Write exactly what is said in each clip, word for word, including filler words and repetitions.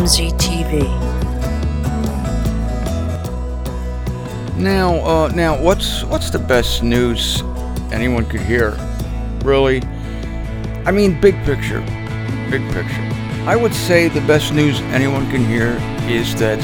M Z T V. Now, uh, now, what's what's the best news anyone could hear? Really? I mean, big picture, big picture. I would say the best news anyone can hear is that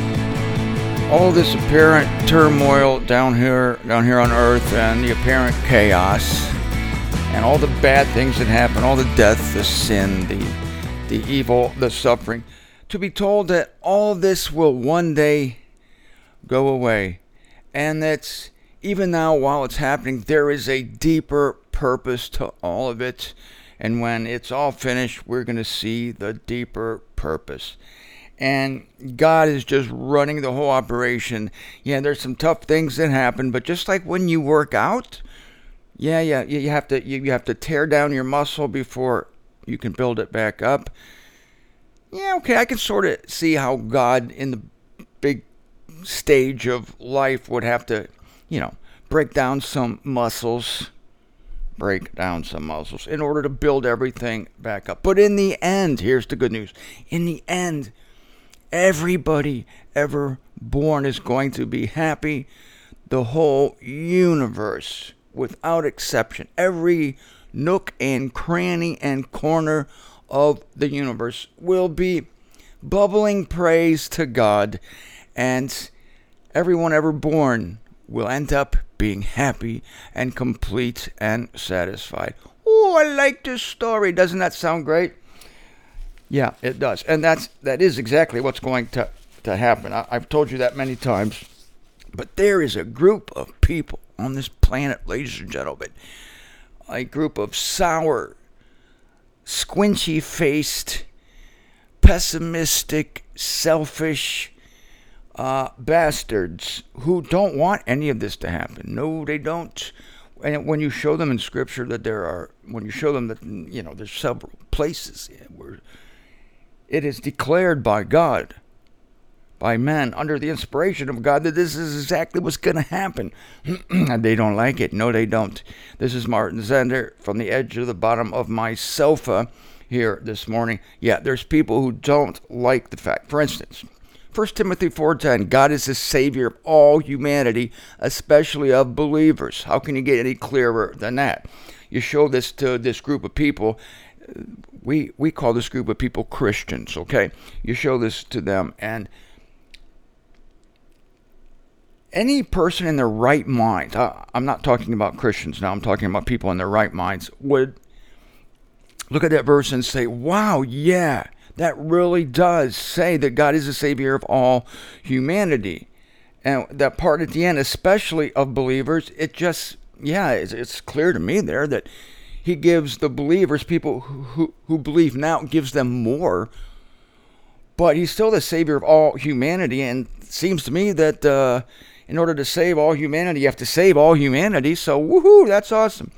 all this apparent turmoil down here, down here on Earth, and the apparent chaos, and all the bad things that happen, all the death, the sin, the the evil, the suffering, to be told that all this will one day go away. And that's, even now while it's happening, there is a deeper purpose to all of it. And when it's all finished, we're going to see the deeper purpose. And God is just running the whole operation. Yeah, there's some tough things that happen, but just like when you work out, yeah, yeah, you have to you have to tear down your muscle before you can build it back up. Yeah, okay, I can sort of see how God in the big stage of life would have to, you know, break down some muscles, break down some muscles in order to build everything back up. But in the end, here's the good news. In the end, everybody ever born is going to be happy. The whole universe, without exception, every nook and cranny and corner of the universe will be bubbling praise to God, and everyone ever born will end up being happy and complete and satisfied. Oh, I like this story. Doesn't that sound great? Yeah, it does. And that's that is exactly what's going to, to happen. I, I've told you that many times. But there is a group of people on this planet, ladies and gentlemen, a group of sour, squinchy-faced, pessimistic, selfish uh, bastards who don't want any of this to happen. No, they don't. And when you show them in Scripture that there are, when you show them that, you know, there's several places where it is declared by God, by men, under the inspiration of God, that this is exactly what's going to happen. And they don't like it. No, they don't. This is Martin Zender from the edge of the bottom of my sofa here this morning. Yeah, there's people who don't like the fact. For instance, First Timothy four ten, God is the Savior of all humanity, especially of believers. How can you get any clearer than that? You show this to this group of people. We, we call this group of people Christians, okay? You show this to them, and any person in their right mind, I'm not talking about Christians now, I'm talking about people in their right minds, would look at that verse and say, wow, yeah, that really does say that God is the Savior of all humanity. And that part at the end, especially of believers, it just, yeah, it's, it's clear to me there that he gives the believers, people who, who, who believe now, gives them more. But he's still the Savior of all humanity. And it seems to me that uh, in order to save all humanity, you have to save all humanity. So, woohoo, that's awesome.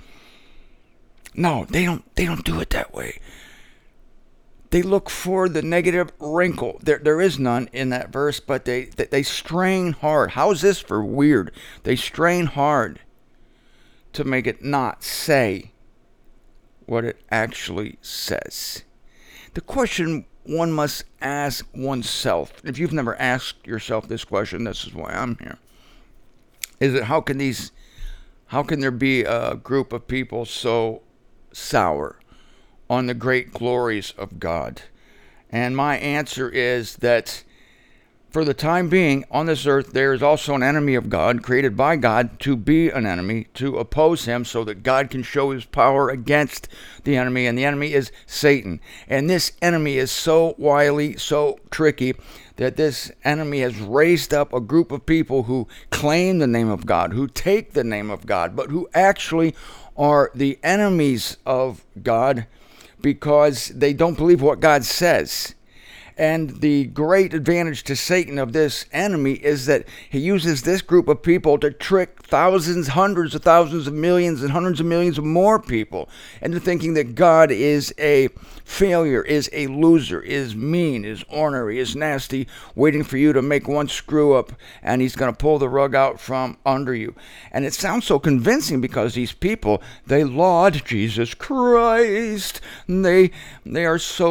No, they don't, they don't do it that way. They look for the negative wrinkle. There, there is none in that verse, but they, they, they strain hard. How's this for weird? They strain hard to make it not say what it actually says. The question one must ask oneself, if you've never asked yourself this question, this is why I'm here, is that how can these, how can there be a group of people so sour on the great glories of God? And my answer is that for the time being on this earth, there is also an enemy of God, created by God to be an enemy, to oppose him so that God can show his power against the enemy. And the enemy is Satan. And this enemy is so wily, so tricky, that this enemy has raised up a group of people who claim the name of God, who take the name of God, but who actually are the enemies of God, because they don't believe what God says. And the great advantage to Satan of this enemy is that he uses this group of people to trick thousands, hundreds of thousands of millions and hundreds of millions of more people into thinking that God is a failure, is a loser, is mean, is ornery, is nasty, waiting for you to make one screw up, and he's going to pull the rug out from under you. And it sounds so convincing because these people, they laud Jesus Christ. They, they are so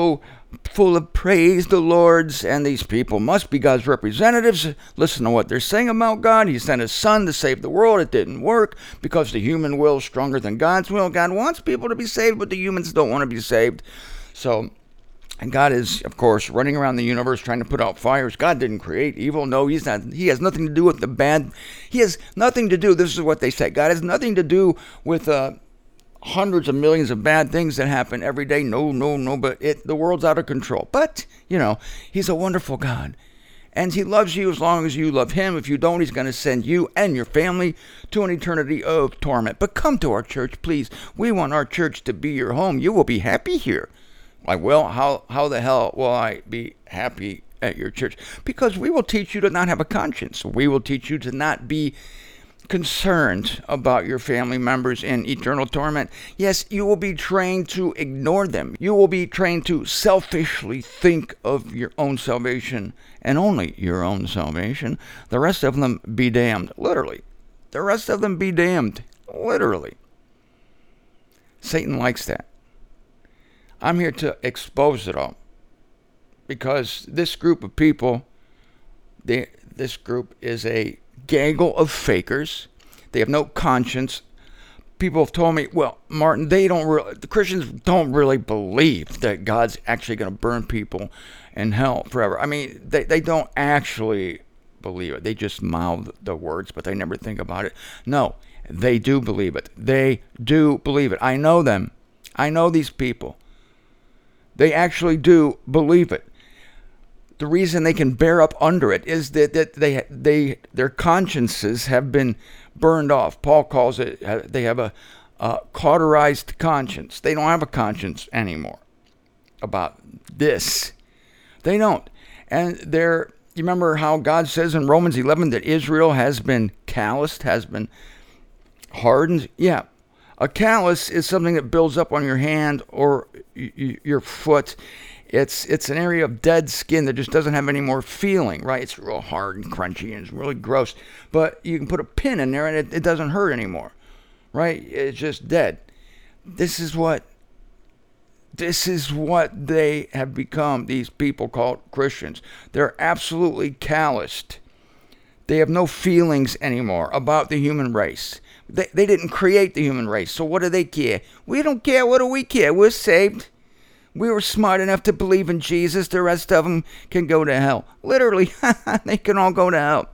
full of praise, the Lord's, and these people must be God's representatives. Listen to what they're saying about God. He sent his son to save the world. It didn't work because the human will is stronger than God's will. God wants people to be saved, but the humans don't want to be saved. So, and God is, of course, running around the universe trying to put out fires. God didn't create evil. No, he's not. He has nothing to do with the bad. He has nothing to do, this is what they say, God has nothing to do with uh, hundreds of millions of bad things that happen every day. No, no, no, but it, the world's out of control. But, you know, he's a wonderful God. And he loves you as long as you love him. If you don't, he's going to send you and your family to an eternity of torment. But come to our church, please. We want our church to be your home. You will be happy here. Like, well, how, how the hell will I be happy at your church? Because we will teach you to not have a conscience. We will teach you to not be concerned about your family members in eternal torment. Yes, you will be trained to ignore them. You will be trained to selfishly think of your own salvation and only your own salvation. The rest of them be damned. Literally. The rest of them be damned. Literally. Satan likes that. I'm here to expose it all. Because this group of people, they, this group is a gaggle of fakers. They have no conscience. People have told me, well, Martin, they don't really, the Christians don't really believe that God's actually going to burn people in hell forever. I mean, they, they don't actually believe it. They just mouth the words, but they never think about it. No, they do believe it. They do believe it. I know them. I know these people. They actually do believe it. The reason they can bear up under it is that, that they they their consciences have been burned off. Paul calls it, uh, they have a, a cauterized conscience. They don't have a conscience anymore about this. They don't. And they're, you remember how God says in Romans eleven that Israel has been calloused, has been hardened? Yeah. A callus is something that builds up on your hand or y- y- your foot. It's it's an area of dead skin that just doesn't have any more feeling, right? It's real hard and crunchy and it's really gross. But you can put a pin in there and it, it doesn't hurt anymore, right? It's just dead. This is what this is what they have become, these people called Christians. They're absolutely calloused. They have no feelings anymore about the human race. They, they didn't create the human race, so what do they care? We don't care. What do we care? We're saved. We were smart enough to believe in Jesus. The rest of them can go to hell. Literally, they can all go to hell.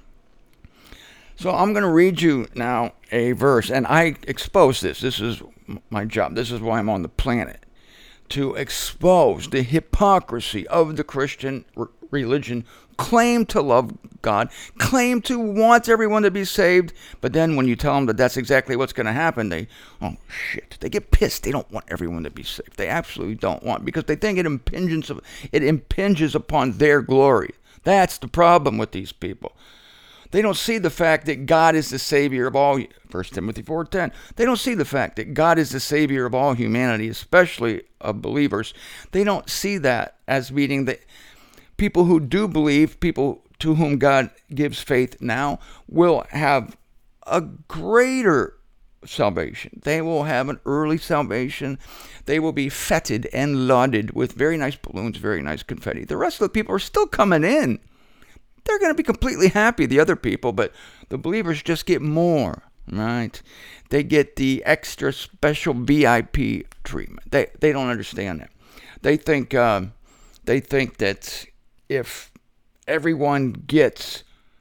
So I'm going to read you now a verse, and I expose this. This is my job. This is why I'm on the planet, to expose the hypocrisy of the Christian r- religion. Claim to love God, claim to want everyone to be saved, but then when you tell them that that's exactly what's going to happen, they, oh shit, they get pissed. They don't want everyone to be saved. They absolutely don't want, because they think it impinges, it impinges upon their glory. That's the problem with these people. They don't see the fact that God is the Savior of all, First Timothy four ten. They don't see the fact that God is the Savior of all humanity, especially of believers. They don't see that as meaning that people who do believe, people to whom God gives faith now, will have a greater salvation. They will have an early salvation. They will be feted and lauded with very nice balloons, very nice confetti. The rest of the people are still coming in. They're going to be completely happy, the other people, but the believers just get more, right? They get the extra special V I P treatment. They they don't understand that. They think um, they think that if everyone gets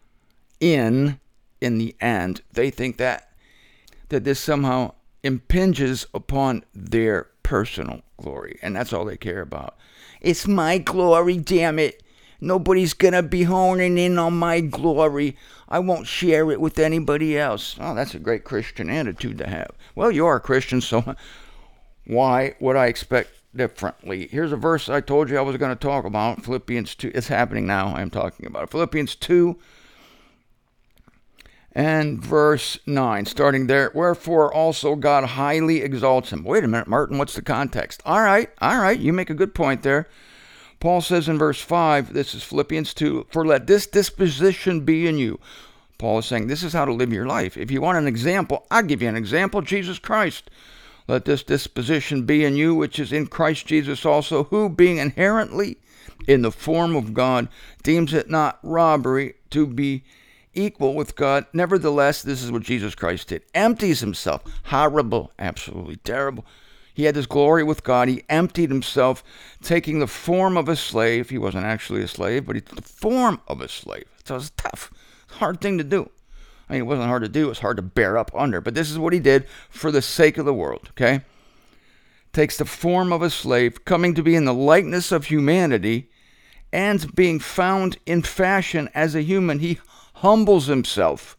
in in the end, they think that that this somehow impinges upon their personal glory, and that's all they care about. It's my glory, damn it. Nobody's gonna be honing in on my glory. I won't share it with anybody else. Oh, that's a great Christian attitude to have. Well, you are a Christian, so why would I expect differently? Here's a verse I told you I was going to talk about. Philippians two. It's happening now. I'm talking about it. Philippians two and verse nine. Starting there. Wherefore also God highly exalts him. Wait a minute, Martin. What's the context? All right. All right. You make a good point there. Paul says in verse five, this is Philippians two, for let this disposition be in you. Paul is saying this is how to live your life. If you want an example, I'll give you an example. Jesus Christ. Let this disposition be in you, which is in Christ Jesus also, who, being inherently in the form of God, deems it not robbery to be equal with God. Nevertheless, this is what Jesus Christ did. Empties himself. Horrible. Absolutely terrible. He had this glory with God. He emptied himself, taking the form of a slave. He wasn't actually a slave, but he took the form of a slave. So it was tough. Hard thing to do. I mean, it wasn't hard to do. It was hard to bear up under. But this is what he did for the sake of the world, okay? Takes the form of a slave, coming to be in the likeness of humanity, and being found in fashion as a human, he humbles himself.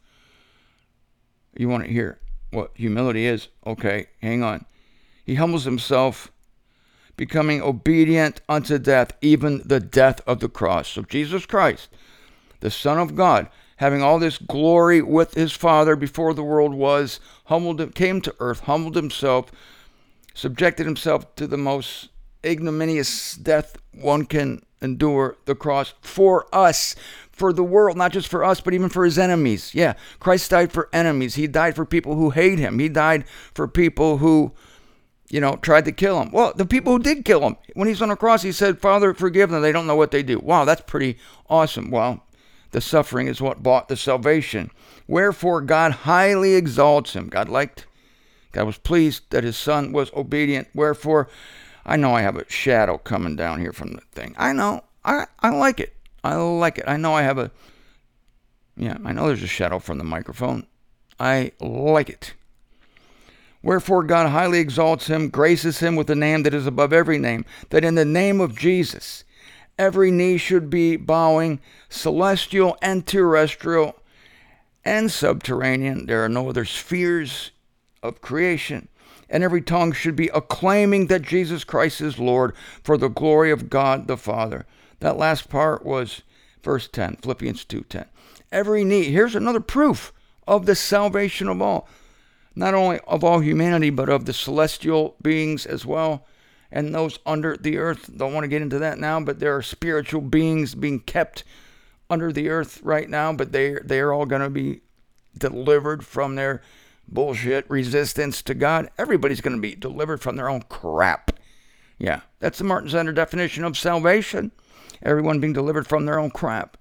You want to hear what humility is? Okay, hang on. He humbles himself, becoming obedient unto death, even the death of the cross. So Jesus Christ, the Son of God, having all this glory with his Father before the world was, humbled, came to earth, humbled himself, subjected himself to the most ignominious death one can endure, the cross, for us, for the world, not just for us, but even for his enemies. Yeah, Christ died for enemies. He died for people who hate him. He died for people who, you know, tried to kill him. Well, the people who did kill him, when he's on the cross, he said, Father, forgive them. They don't know what they do. Wow, that's pretty awesome. Well, the suffering is what bought the salvation. Wherefore God highly exalts him. God liked, God was pleased that his Son was obedient. Wherefore, I know I have a shadow coming down here from the thing. I know. I, I like it. I like it. I know I have a, yeah, I know there's a shadow from the microphone. I like it. Wherefore God highly exalts him, graces him with a name that is above every name, that in the name of Jesus, every knee should be bowing, celestial and terrestrial and subterranean. There are no other spheres of creation. And every tongue should be acclaiming that Jesus Christ is Lord, for the glory of God the Father. That last part was verse ten, Philippians two ten. Every knee, here's another proof of the salvation of all. Not only of all humanity, but of the celestial beings as well, and those under the earth. Don't want to get into that now, but there are spiritual beings being kept under the earth right now, but they they're all going to be delivered from their bullshit resistance to God. Everybody's going to be delivered from their own crap. Yeah, that's the Martin Center definition of salvation. Everyone being delivered from their own crap.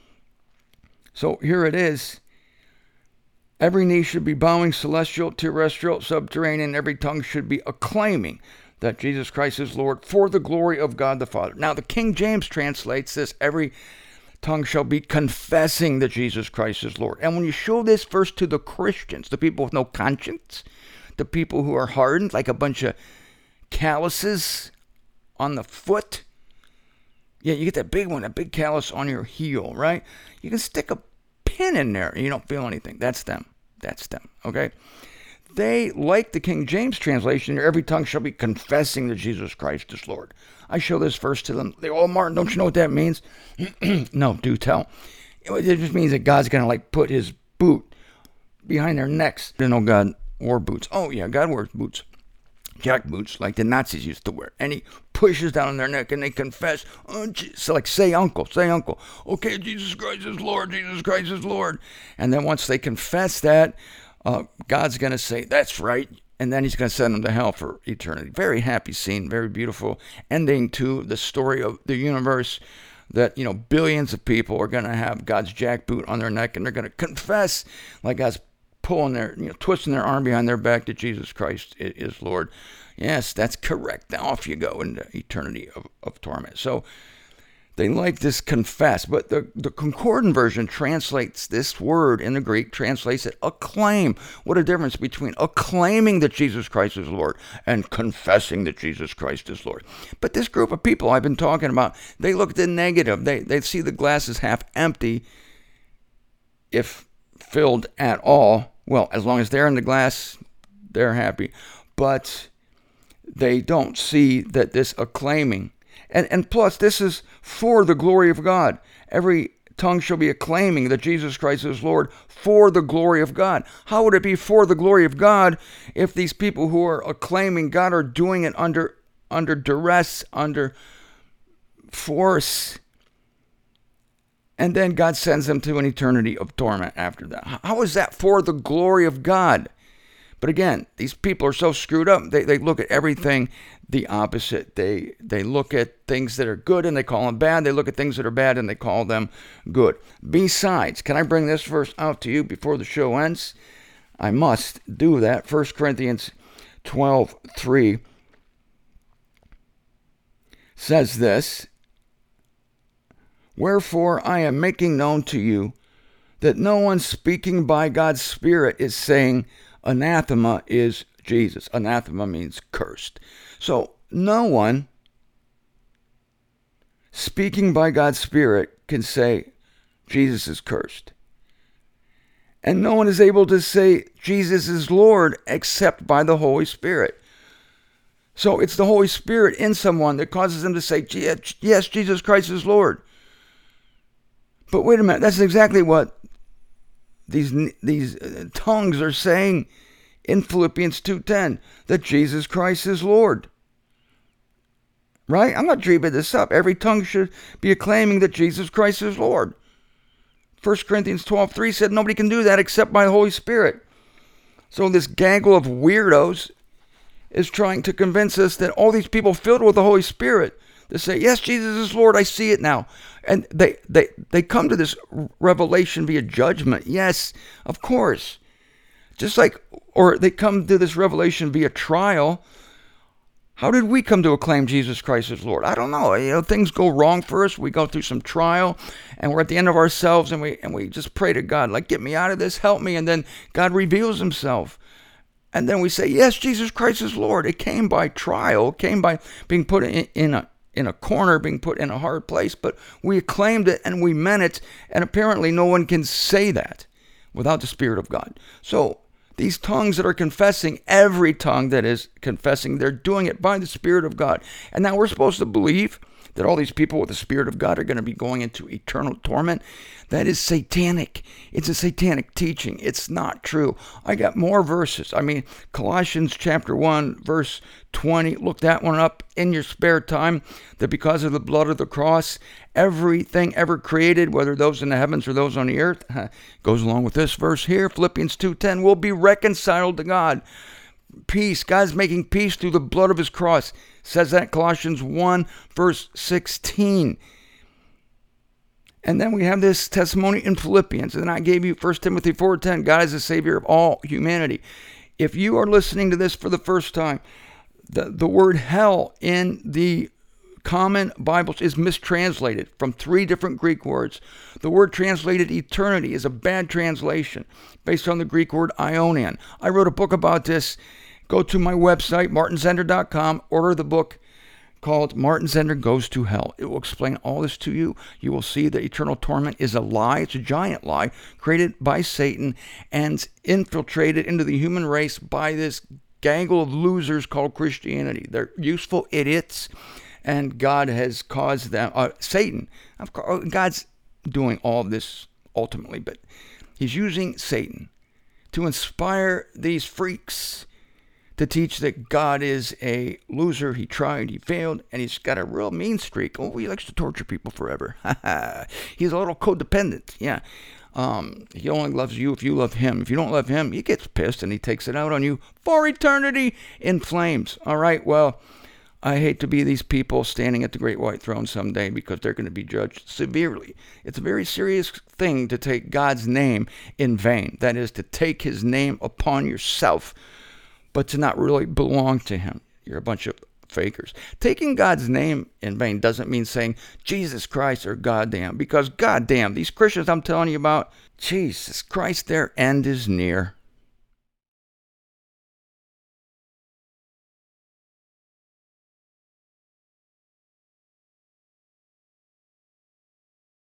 So here it is. Every knee should be bowing, celestial, terrestrial, subterranean. Every tongue should be acclaiming that Jesus Christ is Lord, for the glory of God the Father. Now, the King James translates this, every tongue shall be confessing that Jesus Christ is Lord. And when you show this verse to the Christians, the people with no conscience, the people who are hardened like a bunch of calluses on the foot, yeah, you get that big one, that big callus on your heel, right? You can stick a pin in there and you don't feel anything. That's them. That's them, okay? They, like the King James translation, every tongue shall be confessing that Jesus Christ is Lord. I show this verse to them. They, oh, Martin, don't you know what that means? No, do tell. It just means that God's going to like put his boot behind their necks. You know, God wore boots. Oh, yeah, God wears boots. Jack boots like the Nazis used to wear. And he pushes down on their neck and they confess. Oh, so like, say uncle, say uncle. Okay, Jesus Christ is Lord, Jesus Christ is Lord. And then once they confess that, uh, God's going to say, that's right. And then he's going to send them to hell for eternity. Very happy scene, very beautiful ending to the story of the universe, that, you know, billions of people are going to have God's jackboot on their neck and they're going to confess like God's pulling their, you know, twisting their arm behind their back that Jesus Christ is Lord. Yes, that's correct. Now off you go into eternity of, of torment. So they like this confess, but the, the concordant version translates this word in the Greek, translates it acclaim. What a difference between acclaiming that Jesus Christ is Lord and confessing that Jesus Christ is Lord. But this group of people I've been talking about, they look at the negative. They, they see the glass as half empty, if filled at all. Well, as long as they're in the glass, they're happy. But they don't see that this acclaiming, and, and plus this is for the glory of God. Every tongue shall be acclaiming that Jesus Christ is Lord for the glory of God. How would it be for the glory of God if these people who are acclaiming God are doing it under, under duress, under force? And then God sends them to an eternity of torment after that. How is that for the glory of God? But again, these people are so screwed up. They, they look at everything the opposite. They they look at things that are good and they call them bad. They look at things that are bad and they call them good. Besides, can I bring this verse out to you before the show ends? I must do that. First Corinthians twelve three says this, "Wherefore I am making known to you that no one speaking by God's Spirit is saying, anathema is Jesus." Anathema means cursed. So no one speaking by God's Spirit can say Jesus is cursed. And no one is able to say Jesus is Lord except by the Holy Spirit. So it's the Holy Spirit in someone that causes them to say, yes, Jesus Christ is Lord. But wait a minute, that's exactly what these these tongues are saying in Philippians two ten, that Jesus Christ is Lord. Right? I'm not dreaming this up. Every tongue should be acclaiming that Jesus Christ is Lord. First Corinthians twelve three said nobody can do that except by the Holy Spirit. So this gaggle of weirdos is trying to convince us that all these people filled with the Holy Spirit, they say, yes, Jesus is Lord, I see it now. And they, they, they come to this revelation via judgment. Yes, of course. Just like, or they come to this revelation via trial. How did we come to acclaim Jesus Christ as Lord? I don't know. You know, things go wrong for us. We go through some trial, and we're at the end of ourselves, and we and we just pray to God, like, get me out of this, help me. And then God reveals himself. And then we say, yes, Jesus Christ is Lord. It came by trial. It came by being put in, in a in a corner, being put in a hard place. But we acclaimed it, and we meant it. And apparently no one can say that without the Spirit of God. So these tongues that are confessing, every tongue that is confessing, they're doing it by the Spirit of God. And now we're supposed to believe that all these people with the Spirit of God are going to be going into eternal torment. That is satanic. It's a satanic teaching. It's not true. I got more verses. I mean, Colossians chapter one, verse twenty. Look that one up in your spare time. That because of the blood of the cross, everything ever created, whether those in the heavens or those on the earth, goes along with this verse here, Philippians two ten, will be reconciled to God. Peace. God's making peace through the blood of his cross. Says that in Colossians one, verse sixteen. And then we have this testimony in Philippians. And I gave you First Timothy four ten. God is the Savior of all humanity. If you are listening to this for the first time, the, the word hell in the common Bibles is mistranslated from three different Greek words. The word translated eternity is a bad translation based on the Greek word aionian. I wrote a book about this. Go to my website, martin zender dot com, order the book called Martin Zender Goes to Hell. It will explain all this to you. You will see that eternal torment is a lie. It's a giant lie created by Satan and infiltrated into the human race by this gaggle of losers called Christianity. They're useful idiots, and God has caused them, uh, Satan, of course, God's doing all of this ultimately, but he's using Satan to inspire these freaks to teach that God is a loser. He tried, he failed, and he's got a real mean streak. Oh, he likes to torture people forever. He's a little codependent. Yeah. Um, he only loves you if you love him. If you don't love him, he gets pissed and he takes it out on you for eternity in flames. All right, well, I hate to be these people standing at the great white throne someday because they're going to be judged severely. It's a very serious thing to take God's name in vain. That is, to take his name upon yourself, but to not really belong to him. You're a bunch of fakers. Taking God's name in vain doesn't mean saying Jesus Christ or goddamn, because goddamn, these Christians I'm telling you about, Jesus Christ, their end is near.